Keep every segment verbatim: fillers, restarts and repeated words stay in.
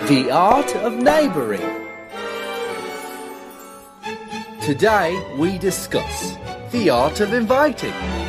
The Art of Neighbouring. Today we discuss the art of inviting.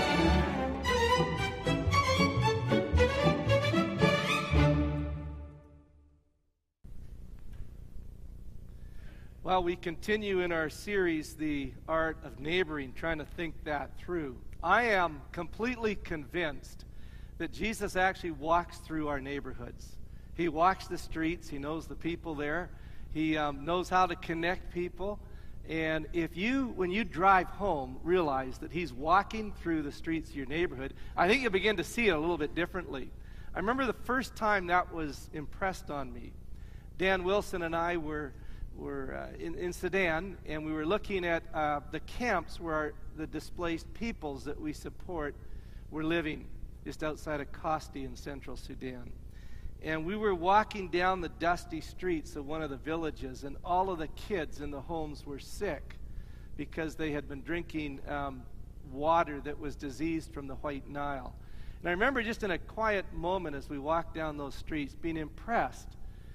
Well, we continue in our series, The Art of Neighboring, trying to think that through. I am completely convinced that Jesus actually walks through our neighborhoods. He walks the streets. He knows the people there. He um, knows how to connect people. And if you, when you drive home, realize that he's walking through the streets of your neighborhood, I think you'll begin to see it a little bit differently. I remember the first time that was impressed on me. Dan Wilson and I were were uh, in, in Sudan, and we were looking at uh, the camps where our, the displaced peoples that we support were living, just outside of Kosti in central Sudan. And we were walking down the dusty streets of one of the villages, and all of the kids in the homes were sick because they had been drinking um, water that was diseased from the White Nile. And I remember just in a quiet moment as we walked down those streets being impressed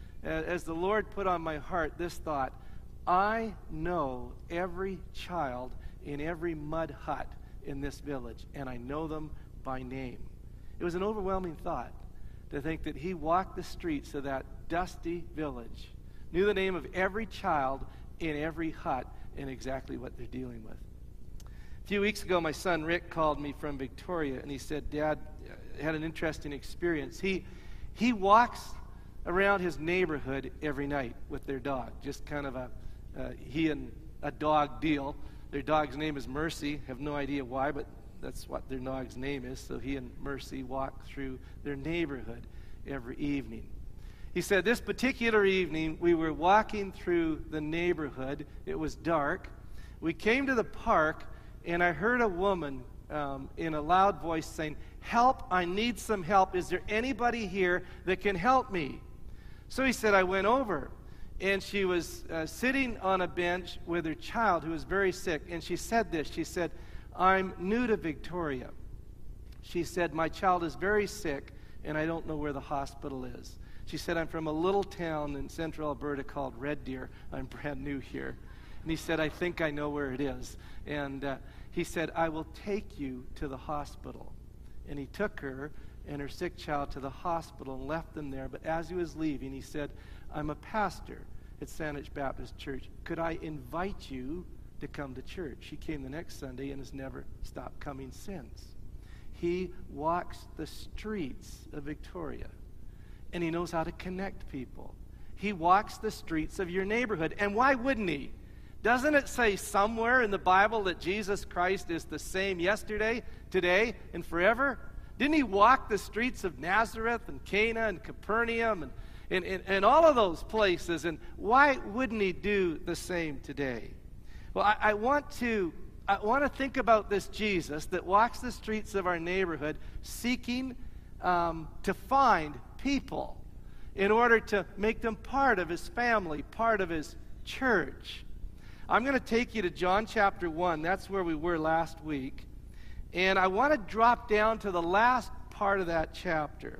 as the Lord put on my heart this thought: I know every child in every mud hut in this village, and I know them by name. It was an overwhelming thought to think that he walked the streets of that dusty village, knew the name of every child in every hut, and exactly what they're dealing with. A few weeks ago, my son Rick called me from Victoria, and he said, Dad, I had an interesting experience. He, he walks around his neighborhood every night with their dog, just kind of a uh, he and a dog deal. Their dog's name is Mercy. Have no idea why, but that's what their dog's name is. So he and Mercy walk through their neighborhood every evening. He said this particular evening we were walking through the neighborhood. It was dark. We came to the park, and I heard a woman um, in a loud voice saying, "Help, I need some help. Is there anybody here that can help me?" So he said, I went over, and she was uh, sitting on a bench with her child who was very sick, and she said this. She said, I'm new to Victoria. She said, my child is very sick, and I don't know where the hospital is. She said, I'm from a little town in central Alberta called Red Deer. I'm brand new here. And he said, I think I know where it is. And uh, he said, I will take you to the hospital. And he took her and her sick child to the hospital and left them there. But as he was leaving, he said, I'm a pastor at Saanich Baptist Church. Could I invite you to come to church? She came the next Sunday and has never stopped coming since. He walks the streets of Victoria, and he knows how to connect people. He walks the streets of your neighborhood. And why wouldn't he? Doesn't it say somewhere in the Bible that Jesus Christ is the same yesterday, today, and forever? Didn't he walk the streets of Nazareth and Cana and Capernaum and, and, and, and all of those places? And why wouldn't he do the same today? Well, I, I want to I want to think about this Jesus that walks the streets of our neighborhood seeking um, to find people in order to make them part of his family, part of his church. I'm going to take you to John chapter one. That's where we were last week. And I want to drop down to the last part of that chapter.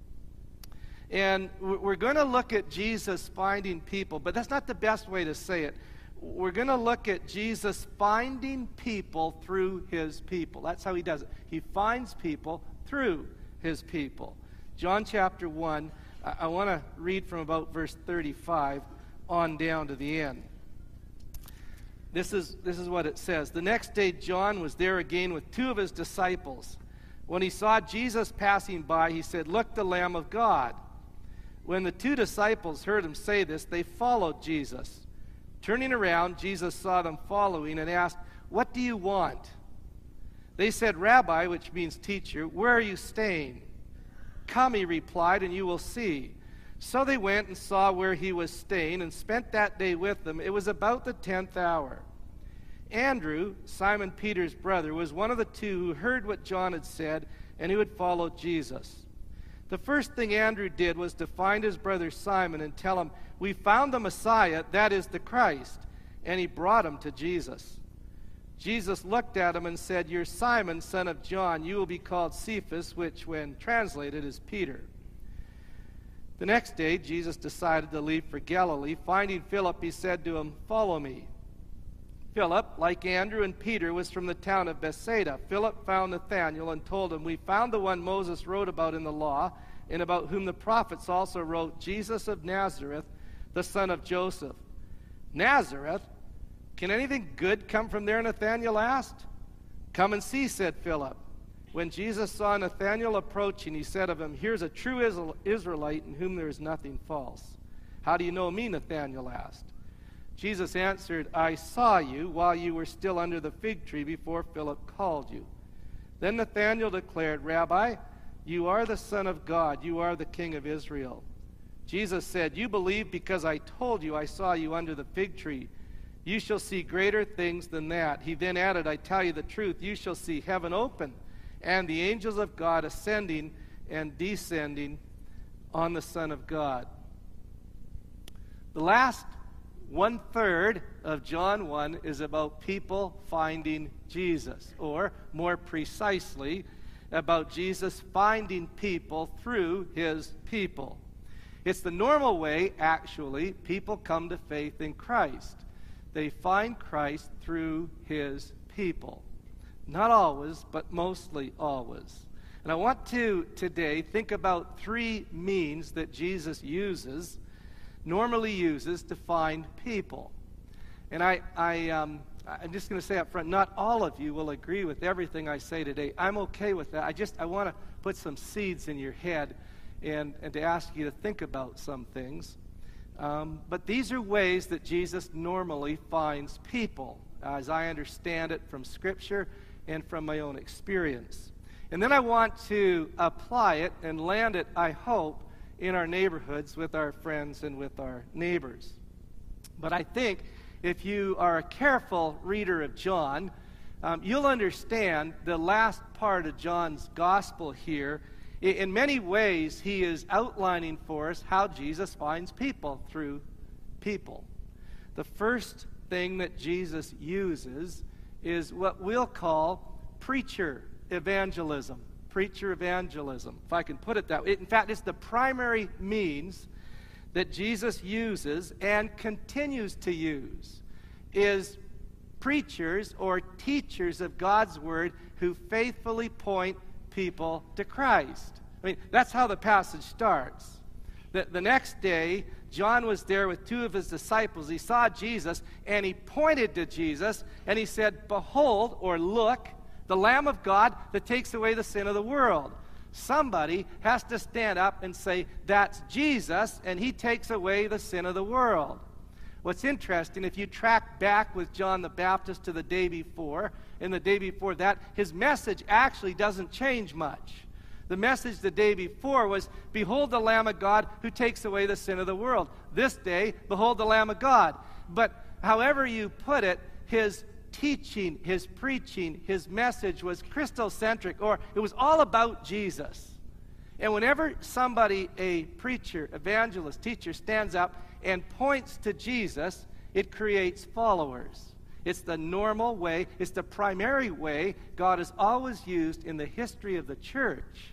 And we're going to look at Jesus finding people, but that's not the best way to say it. We're going to look at Jesus finding people through his people. That's how he does it. He finds people through his people. John chapter one, I want to read from about verse thirty-five on down to the end. This is, this is what it says. The next day, John was there again with two of his disciples. When he saw Jesus passing by, he said, Look, the Lamb of God. When the two disciples heard him say this, they followed Jesus. Turning around, Jesus saw them following and asked, What do you want? They said, Rabbi, which means teacher, where are you staying? Come, he replied, and you will see. So they went and saw where he was staying and spent that day with them. It was about the tenth hour. Andrew, Simon Peter's brother, was one of the two who heard what John had said and who had followed Jesus. The first thing Andrew did was to find his brother Simon and tell him, We found the Messiah, that is the Christ. And he brought him to Jesus. Jesus looked at him and said, You're Simon, son of John. You will be called Cephas, which when translated is Peter. The next day, Jesus decided to leave for Galilee. Finding Philip, he said to him, "Follow me." Philip, like Andrew and Peter, was from the town of Bethsaida. Philip found Nathanael and told him, "We found the one Moses wrote about in the law, and about whom the prophets also wrote, Jesus of Nazareth, the son of Joseph." "Nazareth? Can anything good come from there?" Nathanael asked. "Come and see," said Philip. When Jesus saw Nathanael approaching, he said of him, "Here's a true Israelite in whom there is nothing false." "How do you know me?" Nathanael asked. Jesus answered, "I saw you while you were still under the fig tree before Philip called you." Then Nathanael declared, "Rabbi, you are the Son of God. You are the King of Israel." Jesus said, "You believe because I told you I saw you under the fig tree. You shall see greater things than that." He then added, "I tell you the truth, you shall see heaven open and the angels of God ascending and descending on the Son of God." The last one-third of John one is about people finding Jesus, or more precisely, about Jesus finding people through his people. It's the normal way, actually, people come to faith in Christ. They find Christ through his people. Not always, but mostly always. And I want to, today, think about three means that Jesus uses, normally uses, to find people. And I, I, um, I'm just going to say up front, not all of you will agree with everything I say today. I'm okay with that. I just, I want to put some seeds in your head and, and to ask you to think about some things. Um, but these are ways that Jesus normally finds people, as I understand it from Scripture and from my own experience. And then I want to apply it and land it, I hope, in our neighborhoods with our friends and with our neighbors. But I think if you are a careful reader of John, um, you'll understand the last part of John's gospel here. In many ways, he is outlining for us how Jesus finds people through people. The first thing that Jesus uses is what we'll call preacher evangelism. Preacher evangelism, if I can put it that way. In fact, it's the primary means that Jesus uses and continues to use, is preachers or teachers of God's Word who faithfully point people to Christ. I mean, that's how the passage starts. The, the next day, John was there with two of his disciples. He saw Jesus, and he pointed to Jesus, and he said, "Behold," or "Look, the Lamb of God that takes away the sin of the world." Somebody has to stand up and say, "That's Jesus, and he takes away the sin of the world." What's interesting, if you track back with John the Baptist to the day before, and the day before that, his message actually doesn't change much. The message the day before was, "Behold the Lamb of God who takes away the sin of the world." This day, "Behold the Lamb of God." But however you put it, his teaching, his preaching, his message was Christocentric, or it was all about Jesus. And whenever somebody, a preacher, evangelist, teacher, stands up and points to Jesus, it creates followers. It's the normal way, it's the primary way God has always used in the history of the church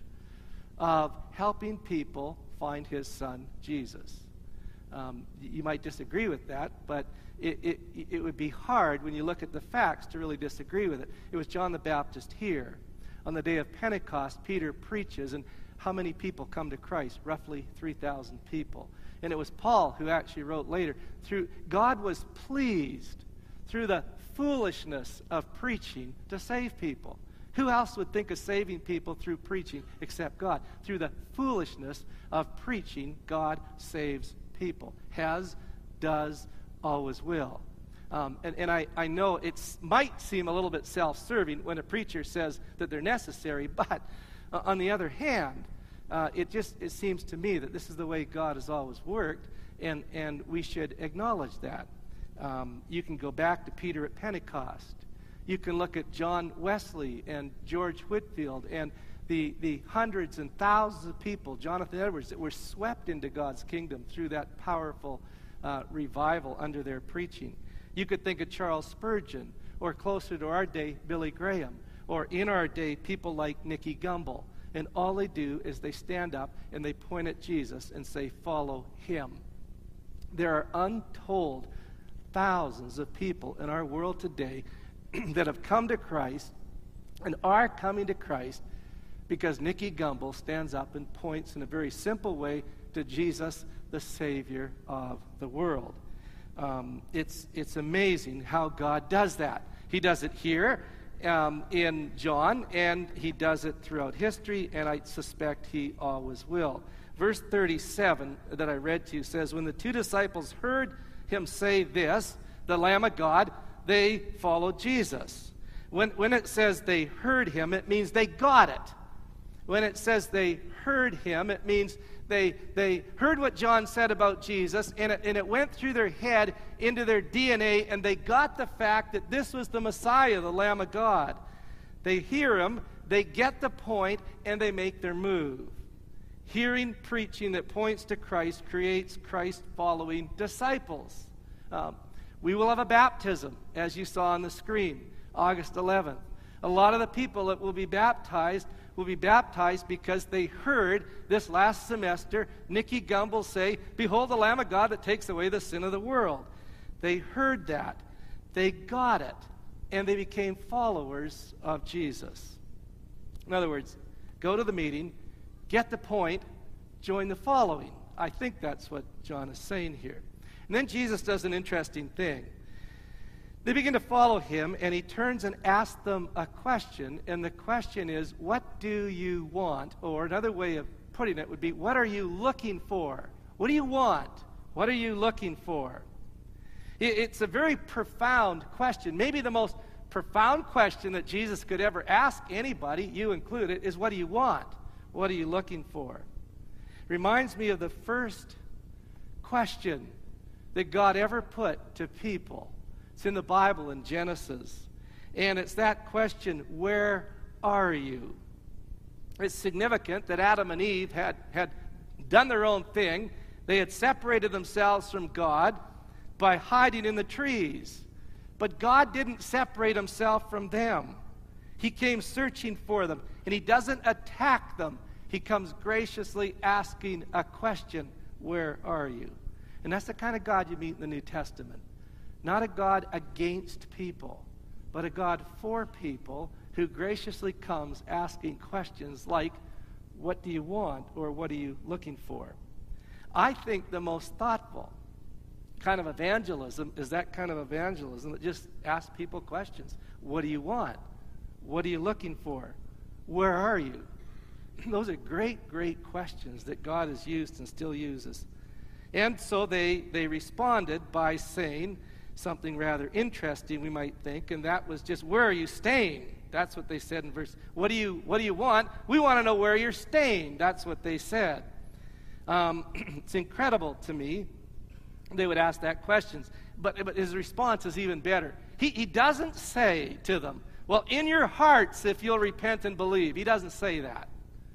of helping people find his son, Jesus. Um, you might disagree with that, but it, it, it would be hard when you look at the facts to really disagree with it. It was John the Baptist here. On the day of Pentecost, Peter preaches, and how many people come to Christ? Roughly three thousand people. And it was Paul who actually wrote later, through God was pleased through the foolishness of preaching to save people. Who else would think of saving people through preaching except God? Through the foolishness of preaching, God saves people. Has, does, always will. Um, and and I, I know it might seem a little bit self-serving when a preacher says that they're necessary, but uh, on the other hand, uh, it just it seems to me that this is the way God has always worked, and, and we should acknowledge that. Um, you can go back to Peter at Pentecost. You can look at John Wesley and George Whitefield and the, the hundreds and thousands of people, Jonathan Edwards, that were swept into God's kingdom through that powerful uh, revival under their preaching. You could think of Charles Spurgeon, or closer to our day, Billy Graham, or in our day, people like Nicky Gumbel. And all they do is they stand up and they point at Jesus and say, follow him. There are untold thousands of people in our world today that have come to Christ and are coming to Christ because Nicky Gumbel stands up and points in a very simple way to Jesus, the Savior of the world. Um, it's, it's amazing how God does that. He does it here um, in John, and he does it throughout history, and I suspect he always will. Verse thirty-seven that I read to you says, when the two disciples heard him say this, the Lamb of God, they followed Jesus. When, when it says they heard him, it means they got it. When it says they heard him, it means they, they heard what John said about Jesus, and it, and it went through their head into their D N A, and they got the fact that this was the Messiah, the Lamb of God. They hear him, they get the point, and they make their move. Hearing preaching that points to Christ creates Christ-following disciples. Um, we will have a baptism, as you saw on the screen, August eleventh. A lot of the people that will be baptized will be baptized because they heard this last semester Nicky Gumbel say, behold the Lamb of God that takes away the sin of the world. They heard that. They got it. And they became followers of Jesus. In other words, go to the meeting, get the point, join the following. I think that's what John is saying here. And then Jesus does an interesting thing. They begin to follow him, and he turns and asks them a question, and the question is, what do you want? Or another way of putting it would be, what are you looking for? What do you want? What are you looking for? It's a very profound question. Maybe the most profound question that Jesus could ever ask anybody, you included, is what do you want? What are you looking for? Reminds me of the first question that God ever put to people. It's in the Bible in Genesis. And it's that question, where are you? It's significant that Adam and Eve had, had done their own thing. They had separated themselves from God by hiding in the trees. But God didn't separate himself from them. He came searching for them. And he doesn't attack them. He comes graciously asking a question, where are you? And that's the kind of God you meet in the New Testament. Not a God against people, but a God for people who graciously comes asking questions like, what do you want, or what are you looking for? I think the most thoughtful kind of evangelism is that kind of evangelism that just asks people questions. What do you want? What are you looking for? Where are you? Those are great, great questions that God has used and still uses. And so they, they responded by saying something rather interesting, we might think, and that was just, where are you staying? That's what they said in verse. What do you, what do you want? We want to know where you're staying. That's what they said. Um, it's incredible to me they would ask that question. But, but his response is even better. He, he doesn't say to them, well, in your hearts, if you'll repent and believe. He doesn't say that.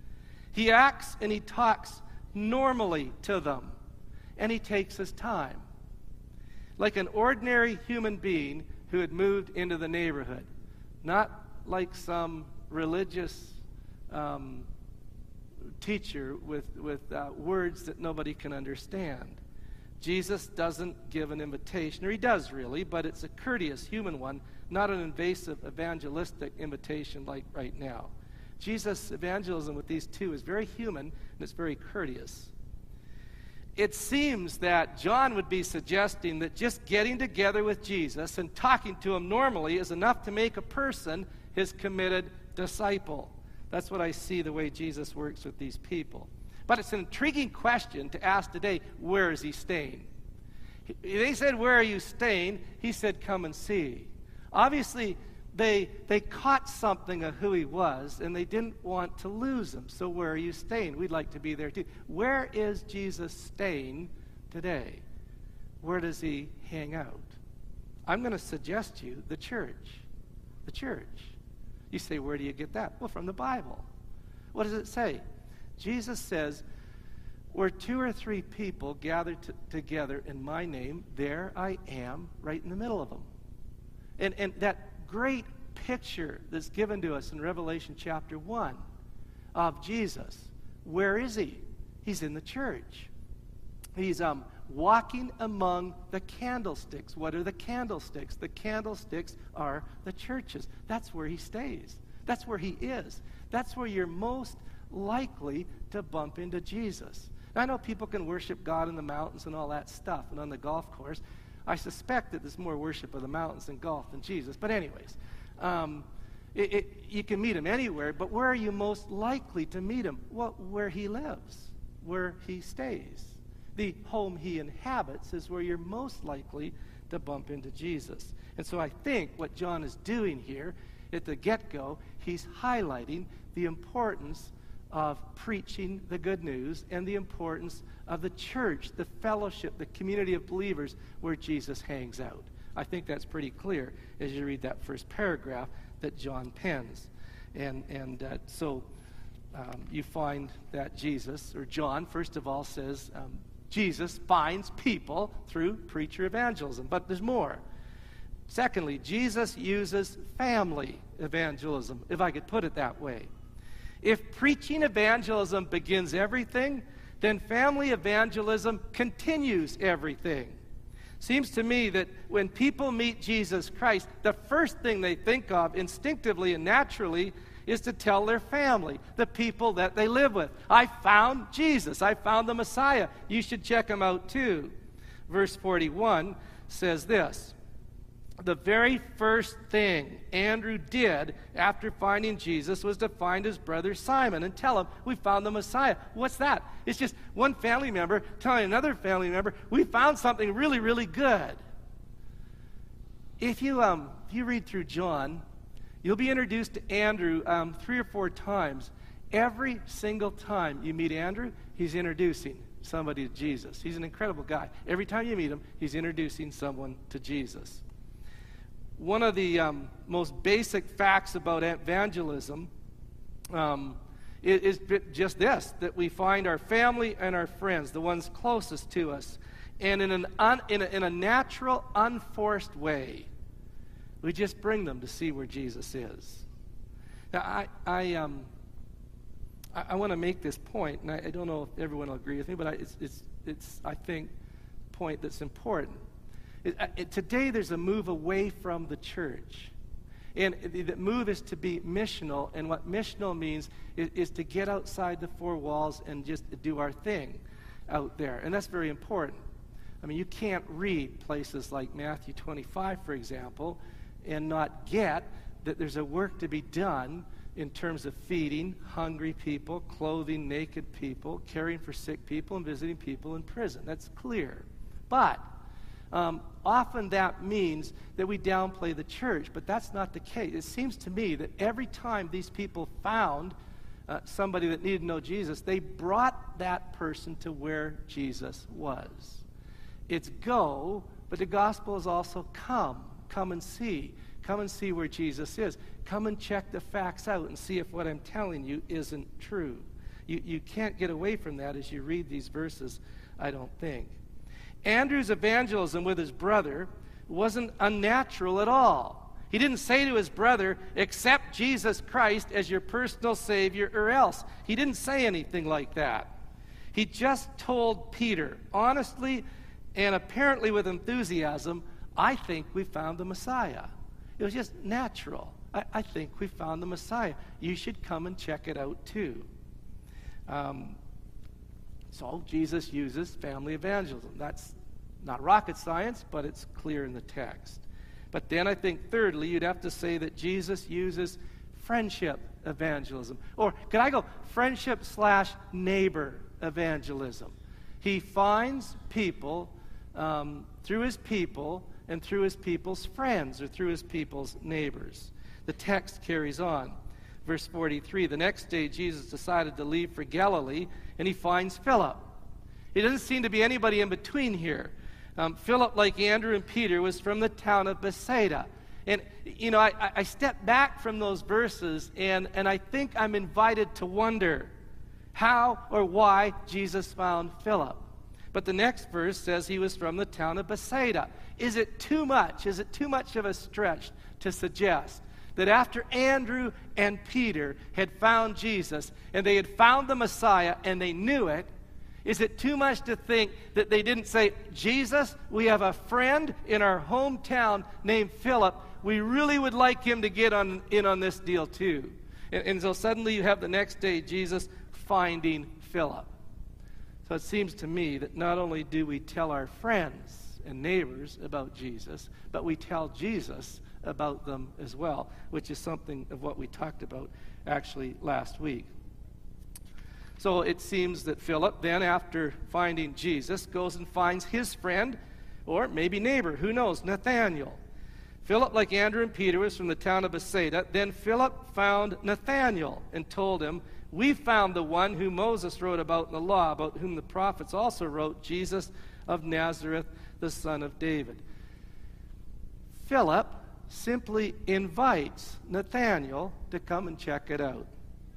He acts and he talks normally to them. And he takes his time. Like an ordinary human being who had moved into the neighborhood. Not like some religious um, teacher with, with uh, words that nobody can understand. Jesus doesn't give an invitation, or he does really, but it's a courteous human one, not an invasive evangelistic invitation like right now. Jesus' evangelism with these two is very human, and it's very courteous. It seems that John would be suggesting that just getting together with Jesus and talking to him normally is enough to make a person his committed disciple. That's what I see the way Jesus works with these people. But it's an intriguing question to ask today, where is he staying? They said, where are you staying? He said, come and see. Obviously, they, they caught something of who he was, and they didn't want to lose him. So where are you staying? We'd like to be there too. Where is Jesus staying today? Where does he hang out? I'm going to suggest to you the church. The church. You say, where do you get that? Well, from the Bible. What does it say? Jesus says, where two or three people gather t- together in my name, there I am right in the middle of them. And, and that great picture that's given to us in Revelation chapter one of Jesus. Where is he? He's in the church. He's um, walking among the candlesticks. What are the candlesticks? The candlesticks are the churches. That's where he stays. That's where he is. That's where you're most likely to bump into Jesus. Now, I know people can worship God in the mountains and all that stuff and on the golf course. I suspect that there's more worship of the mountains than golf than Jesus. But anyways, um, it, it, you can meet him anywhere, but where are you most likely to meet him? Well, where he lives, where he stays. The home he inhabits is where you're most likely to bump into Jesus. And so I think what John is doing here at the get-go, he's highlighting the importance of preaching the good news and the importance of the church, the fellowship, the community of believers where Jesus hangs out. I think that's pretty clear as you read that first paragraph that John pens. And, and uh, so um, you find that Jesus, or John, first of all, says um, Jesus finds people through preacher evangelism. But there's more. Secondly, Jesus uses family evangelism, if I could put it that way. If preaching evangelism begins everything, then family evangelism continues everything. Seems to me that when people meet Jesus Christ, the first thing they think of instinctively and naturally is to tell their family, the people that they live with. I found Jesus. I found the Messiah. You should check him out too. Verse forty-one says this. The very first thing Andrew did after finding Jesus was to find his brother Simon and tell him, we found the Messiah. What's that? It's just one family member telling another family member, we found something really, really good. If you, um, if you read through John, you'll be introduced to Andrew um, three or four times. Every single time you meet Andrew, he's introducing somebody to Jesus. He's an incredible guy. Every time you meet him, he's introducing someone to Jesus. One of the um, most basic facts about evangelism um, is, is just this, that we find our family and our friends, the ones closest to us, and in, an un, in, a, in a natural, unforced way, we just bring them to see where Jesus is. Now, I, I, um, I, I want to make this point, and I, I don't know if everyone will agree with me, but I, it's, it's, it's, I think, a point that's important. It, it, today there's a move away from the church. And the, the move is to be missional, and what missional means is, is to get outside the four walls and just do our thing out there. And that's very important. I mean, you can't read places like Matthew twenty-five, for example, and not get that there's a work to be done in terms of feeding hungry people, clothing naked people, caring for sick people, and visiting people in prison. That's clear. But Um, often that means that we downplay the church, but that's not the case. It seems to me that every time these people found uh, somebody that needed to know Jesus, they brought that person to where Jesus was. It's go, but the gospel is also come. Come and see. Come and see where Jesus is. Come and check the facts out and see if what I'm telling you isn't true. You, you can't get away from that as you read these verses, I don't think. Andrew's evangelism with his brother wasn't unnatural at all. He didn't say to his brother, accept Jesus Christ as your personal Savior or else. He didn't say anything like that. He just told Peter, honestly and apparently with enthusiasm, I think we found the Messiah. It was just natural. I, I think we found the Messiah. You should come and check it out too. Um, So Jesus uses family evangelism. That's not rocket science, but it's clear in the text. But then I think thirdly, you'd have to say that Jesus uses friendship evangelism. Or could I go friendship slash neighbor evangelism? He finds people um, through his people and through his people's friends or through his people's neighbors. The text carries on. Verse forty-three, the next day Jesus decided to leave for Galilee, and he finds Philip. It doesn't seem to be anybody in between here. Um, Philip, like Andrew and Peter, was from the town of Bethsaida. And, you know, I, I step back from those verses, and, and I think I'm invited to wonder how or why Jesus found Philip. But the next verse says he was from the town of Bethsaida. Is it too much? Is it too much of a stretch to suggest that after Andrew and Peter had found Jesus, and they had found the Messiah, and they knew it, is it too much to think that they didn't say, Jesus, we have a friend in our hometown named Philip. We really would like him to get on, in on this deal too. And, and so suddenly you have the next day Jesus finding Philip. So it seems to me that not only do we tell our friends and neighbors about Jesus, but we tell Jesus about them as well, which is something of what we talked about actually last week. So it seems that Philip then, after finding Jesus, goes and finds his friend, or maybe neighbor, who knows, Nathanael. Philip, like Andrew and Peter, was from the town of Bethsaida. Then Philip found Nathanael and told him, we found the one whom Moses wrote about in the law, about whom the prophets also wrote, Jesus of Nazareth, the son of David. Philip simply invites Nathanael to come and check it out.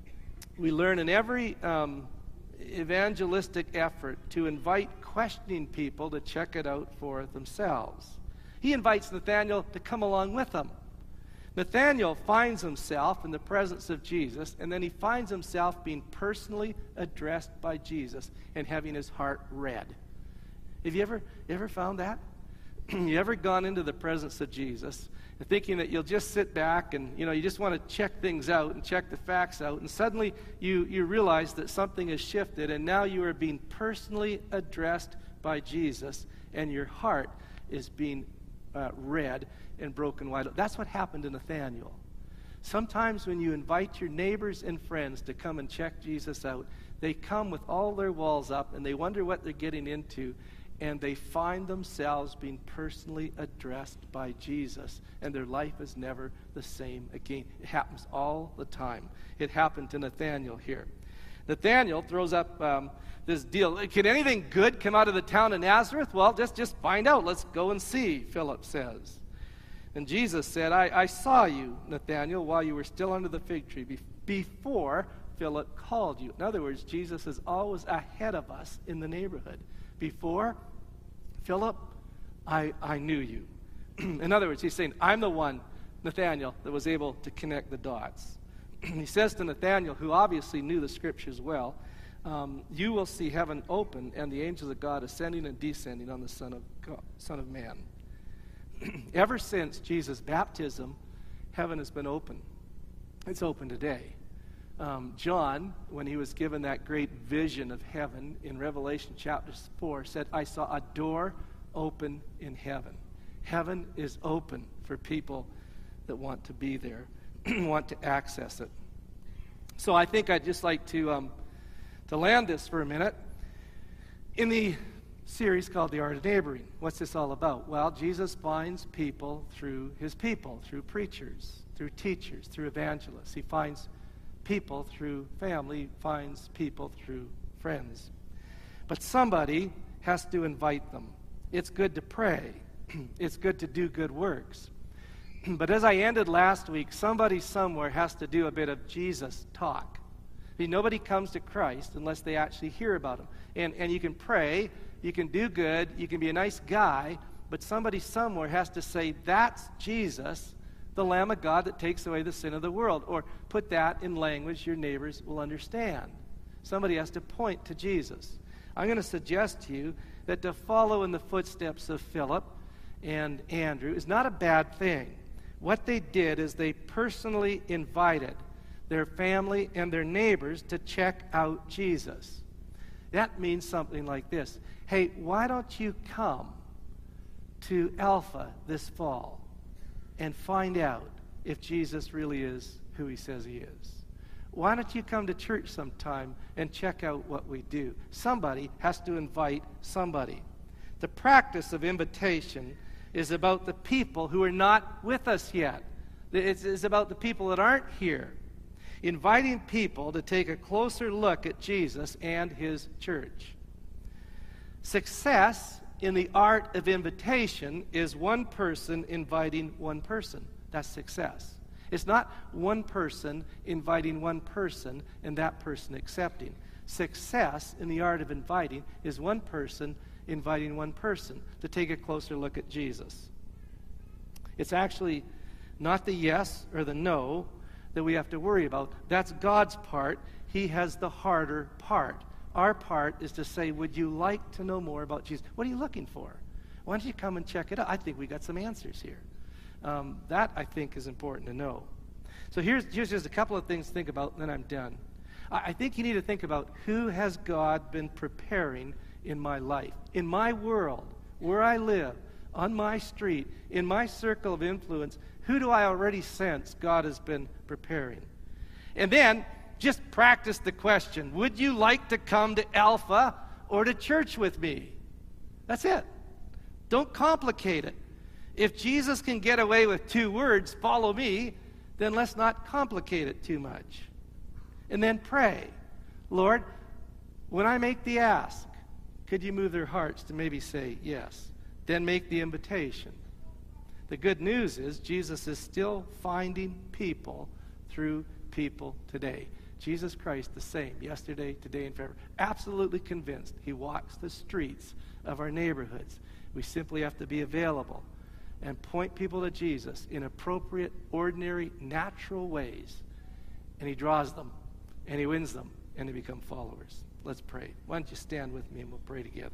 We learn in every um, evangelistic effort to invite questioning people to check it out for themselves. He invites Nathanael to come along with him. Nathanael finds himself in the presence of Jesus, and then he finds himself being personally addressed by Jesus and having his heart read. Have you ever, ever found that? You ever gone into the presence of Jesus and thinking that you'll just sit back and, you know, you just want to check things out and check the facts out, and suddenly you, you realize that something has shifted, and now you are being personally addressed by Jesus, and your heart is being uh, read and broken wide open. That's what happened to Nathanael. Sometimes when you invite your neighbors and friends to come and check Jesus out, they come with all their walls up, and they wonder what they're getting into, and they find themselves being personally addressed by Jesus, and their life is never the same again. It happens all the time. It happened to Nathanael here. Nathanael throws up um, this deal. Can anything good come out of the town of Nazareth? Well, just, just find out. Let's go and see, Philip says. And Jesus said, I, I saw you, Nathanael, while you were still under the fig tree, be- before Philip called you. In other words, Jesus is always ahead of us in the neighborhood. Before Philip, I, I knew you. In other words, he's saying, I'm the one, Nathanael, that was able to connect the dots. He says to Nathanael, who obviously knew the scriptures well, um, you will see heaven open and the angels of God ascending and descending on the Son of God, Son of Man. Ever since Jesus' baptism, heaven has been open. It's open today. Um, John, when he was given that great vision of heaven in Revelation chapter four, said, I saw a door open in heaven. Heaven is open for people that want to be there, want to access it. So I think I'd just like to, um, to land this for a minute. In the series called The Art of Neighboring, what's this all about? Well, Jesus finds people through his people, through preachers, through teachers, through evangelists. He finds people through family, finds people through friends. But somebody has to invite them. It's good to pray. It's good to do good works. But as I ended last week, somebody somewhere has to do a bit of Jesus talk. I mean, nobody comes to Christ unless they actually hear about him. And, and you can pray, you can do good, you can be a nice guy, but somebody somewhere has to say, that's Jesus, the Lamb of God that takes away the sin of the world. Or put that in language your neighbors will understand. Somebody has to point to Jesus. I'm going to suggest to you that to follow in the footsteps of Philip and Andrew is not a bad thing. What they did is they personally invited their family and their neighbors to check out Jesus. That means something like this. Hey, why don't you come to Alpha this fall and find out if Jesus really is who he says he is? Why don't you come to church sometime and check out what we do? Somebody has to invite somebody. The practice of invitation is about the people who are not with us yet. It's, it's about the people that aren't here. Inviting people to take a closer look at Jesus and his church. Success in the art of invitation is one person inviting one person. That's success. It's not one person inviting one person and that person accepting. Success in the art of inviting is one person inviting one person to take a closer look at Jesus. It's actually not the yes or the no that we have to worry about. That's God's part. He has the harder part. Our part is to say, would you like to know more about Jesus? What are you looking for? Why don't you come and check it out? I think we got some answers here. Um, that, I think, is important to know. So here's, here's just a couple of things to think about, and then I'm done. I, I think you need to think about, who has God been preparing in my life, in my world, where I live, on my street, in my circle of influence? Who do I already sense God has been preparing? And then, just practice the question, would you like to come to Alpha or to church with me? That's it. Don't complicate it. If Jesus can get away with two words, follow me, then let's not complicate it too much. And then pray, Lord, when I make the ask, could you move their hearts to maybe say yes? Then make the invitation. The good news is Jesus is still finding people through people today. Jesus Christ the same, yesterday, today, and forever. Absolutely convinced he walks the streets of our neighborhoods. We simply have to be available and point people to Jesus in appropriate, ordinary, natural ways. And he draws them, and he wins them, and they become followers. Let's pray. Why don't you stand with me and we'll pray together.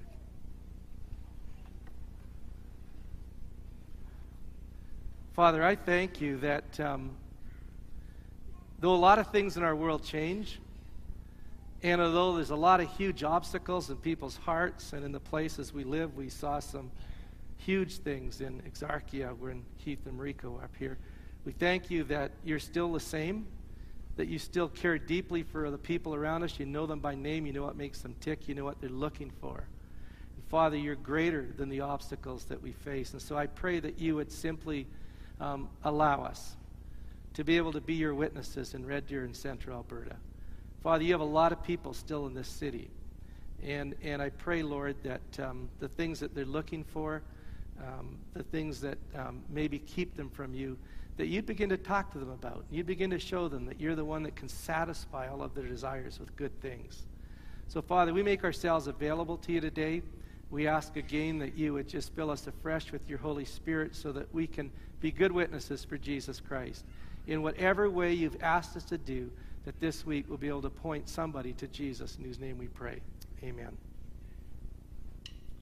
Father, I thank you that um, though a lot of things in our world change, and although there's a lot of huge obstacles in people's hearts and in the places we live, we saw some huge things in Exarchia. We're in Keith and Mariko up here. We thank you that you're still the same, that you still care deeply for the people around us. You know them by name. You know what makes them tick. You know what they're looking for. And Father, you're greater than the obstacles that we face. And so I pray that you would simply um, allow us to be able to be your witnesses in Red Deer and Central Alberta. Father, you have a lot of people still in this city. And and I pray, Lord, that um, the things that they're looking for, um, the things that um, maybe keep them from you, that you'd begin to talk to them about. You'd begin to show them that you're the one that can satisfy all of their desires with good things. So, Father, we make ourselves available to you today. We ask again that you would just fill us afresh with your Holy Spirit so that we can be good witnesses for Jesus Christ. In whatever way you've asked us to do, that this week we'll be able to point somebody to Jesus, in whose name we pray. Amen.